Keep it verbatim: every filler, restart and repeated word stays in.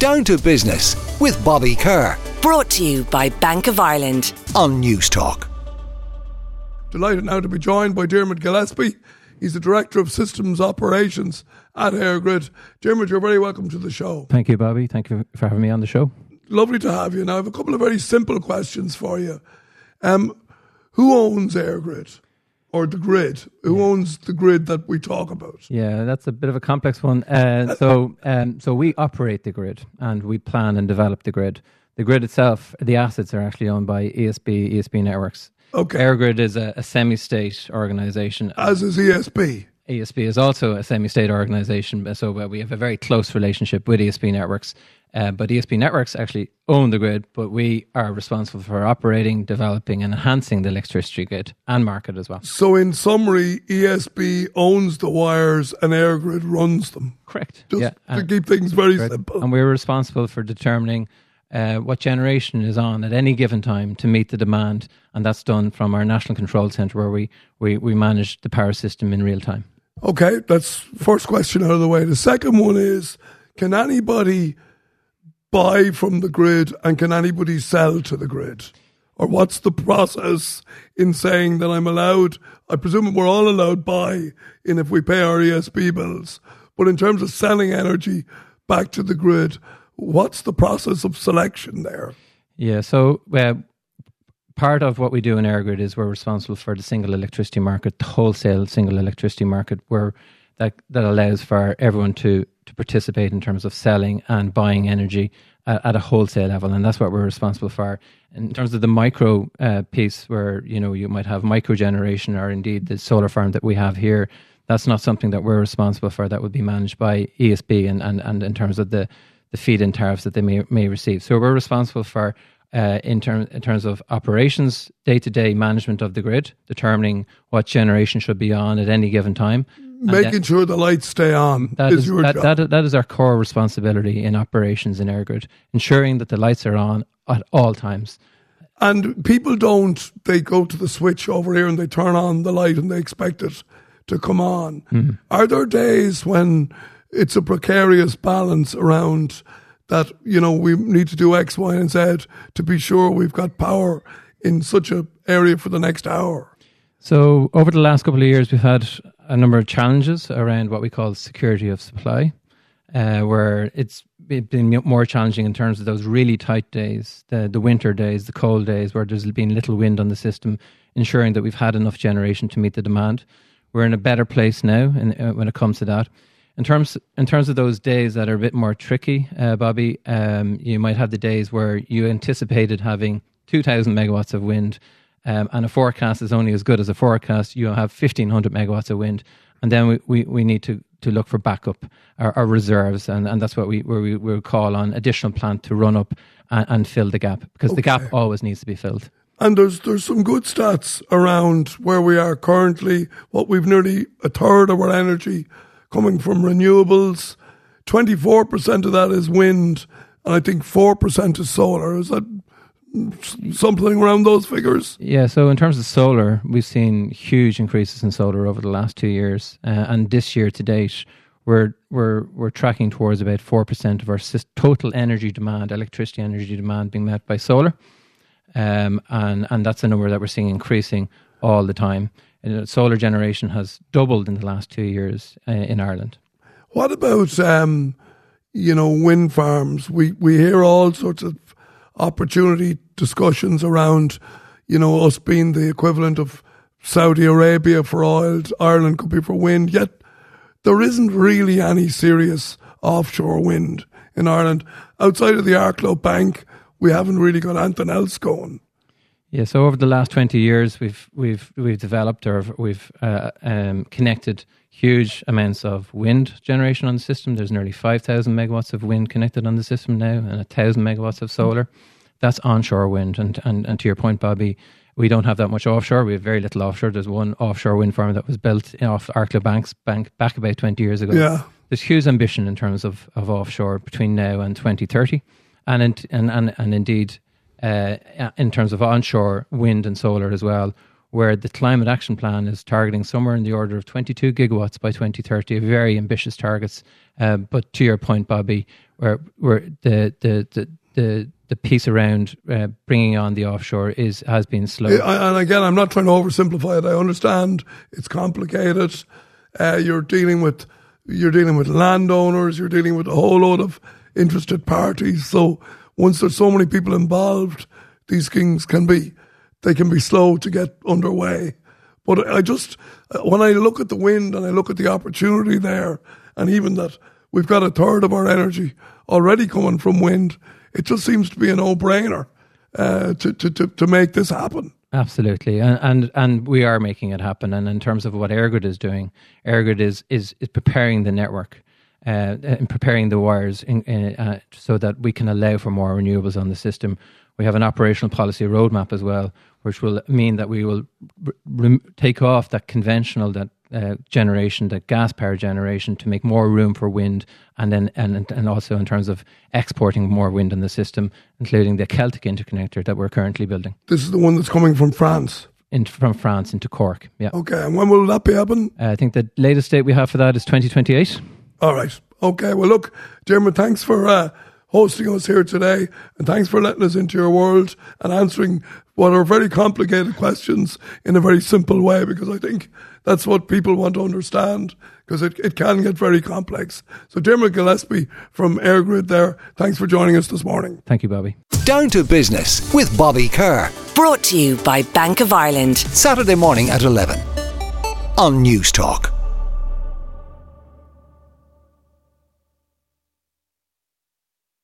Down to Business with Bobby Kerr. Brought to you by Bank of Ireland on News Talk. Delighted now to be joined by Dermot Gillespie. He's the Director of Systems Operations at EirGrid. Dermot, you're very welcome to the show. Thank you, Bobby. Thank you for having me on the show. Lovely to have you. Now, I have a couple of very simple questions for you. Um, who owns EirGrid? Or the grid? Who yeah. owns the grid that we talk about? Yeah, that's a bit of a complex one. Uh, so, um, so we operate the grid and we plan and develop the grid. The grid itself, the assets are actually owned by E S B, E S B Networks. Okay. EirGrid is a, a semi-state organisation. As is E S B. E S B is also a semi-state organisation, so uh, we have a very close relationship with E S B Networks. Uh, but E S B Networks actually own the grid, but we are responsible for operating, developing and enhancing the electricity grid and market as well. So in summary, E S B owns the wires and EirGrid runs them. Correct. Just yeah. to and, keep things very correct. simple. And we're responsible for determining uh, what generation is on at any given time to meet the demand, and that's done from our National Control Centre where we, we, we manage the power system in real time. Okay, that's first question out of the way. The second one is, can anybody buy from the grid and can anybody sell to the grid? Or what's the process in saying that I'm allowed, I presume we're all allowed buy in if we pay our E S B bills, but in terms of selling energy back to the grid, what's the process of selection there? Yeah, so uh, part of what we do in EirGrid is we're responsible for the single electricity market, the wholesale single electricity market, where that, that allows for everyone to to participate in terms of selling and buying energy at, at a wholesale level, and that's what we're responsible for. In terms of the micro uh, piece, where you know you might have micro generation, or indeed the solar farm that we have here, that's not something that we're responsible for. That would be managed by E S B, and and, and in terms of the, the feed-in tariffs that they may may receive. So we're responsible for uh, in terms in terms of operations, day-to-day management of the grid, determining what generation should be on at any given time. Making then, sure the lights stay on that is, is your that, job. That, that is our core responsibility in operations in EirGrid, ensuring that the lights are on at all times. And people don't, they go to the switch over here and they turn on the light and they expect it to come on. Mm-hmm. Are there days when it's a precarious balance around that, you know, we need to do X, Y and Z to be sure we've got power in such an area for the next hour? So over the last couple of years, we've had a number of challenges around what we call security of supply, uh, where it's been more challenging in terms of those really tight days, the, the winter days, the cold days, where there's been little wind on the system, ensuring that we've had enough generation to meet the demand. We're in a better place now in, uh, when it comes to that. In terms in terms of those days that are a bit more tricky, uh, Bobby, um, you might have the days where you anticipated having two thousand megawatts of wind, Um, and a forecast is only as good as a forecast. You have fifteen hundred megawatts of wind, and then we, we, we need to, to look for backup, our, our reserves, and, and that's what we where we will call on additional plant to run up and, and fill the gap, because okay. the gap always needs to be filled. And there's there's some good stats around where we are currently. What we've nearly a third of our energy coming from renewables. twenty-four percent of that is wind, and I think four percent is solar. Is that something around those figures? Yeah, so in terms of solar, we've seen huge increases in solar over the last two years, uh, and this year to date, we're we're we're tracking towards about four percent of our total energy demand, electricity energy demand, being met by solar, um, and and that's a number that we're seeing increasing all the time. And solar generation has doubled in the last two years uh, in Ireland. What about um, you know wind farms? We we hear all sorts of opportunity discussions around, you know, us being the equivalent of Saudi Arabia for oil, Ireland could be for wind, yet there isn't really any serious offshore wind in Ireland. Outside of the Arklow Bank, we haven't really got anything else going. Yeah, so over the last twenty years, we've we've we've developed or we've uh, um, connected huge amounts of wind generation on the system. There's nearly five thousand megawatts of wind connected on the system now, and one thousand megawatts of solar. That's onshore wind. And, and, and to your point, Bobby, we don't have that much offshore. We have very little offshore. There's one offshore wind farm that was built off Arklow Banks Bank back about twenty years ago. Yeah. There's huge ambition in terms of, of offshore between now and twenty thirty. And, in, and, and, and indeed, uh, in terms of onshore wind and solar as well, where the Climate Action Plan is targeting somewhere in the order of twenty-two gigawatts by twenty thirty, very ambitious targets. Uh, but to your point, Bobby, where where the the the the, the piece around uh, bringing on the offshore is has been slow. I, and again, I'm not trying to oversimplify it. I understand it's complicated. Uh, you're dealing with you're dealing with landowners. You're dealing with a whole load of interested parties. So once there's so many people involved, these things can be they can be slow to get underway. But I just, when I look at the wind and I look at the opportunity there, and even that we've got a third of our energy already coming from wind, it just seems to be a no-brainer uh, to, to, to, to make this happen. Absolutely, and, and and we are making it happen. And in terms of what EirGrid is doing, EirGrid is is, is preparing the network uh, and preparing the wires in, in, uh, so that we can allow for more renewables on the system. We have an operational policy roadmap as well, which will mean that we will re- take off that conventional that uh, generation, that gas power generation, to make more room for wind, and then and and also in terms of exporting more wind in the system, including the Celtic interconnector that we're currently building. This is the one that's coming from France. In, from France into Cork. Yeah. Okay, and when will that be happening? Uh, I think the latest date we have for that is twenty twenty-eight. All right. Okay. Well, look, Dermot, thanks for uh, hosting us here today, and thanks for letting us into your world and answering what are very complicated questions in a very simple way, because I think that's what people want to understand, because it, it can get very complex. So Dermot Gillespie from EirGrid there, thanks for joining us this morning. Thank you, Bobby. Down to Business with Bobby Kerr. Brought to you by Bank of Ireland. Saturday morning at eleven on News Talk.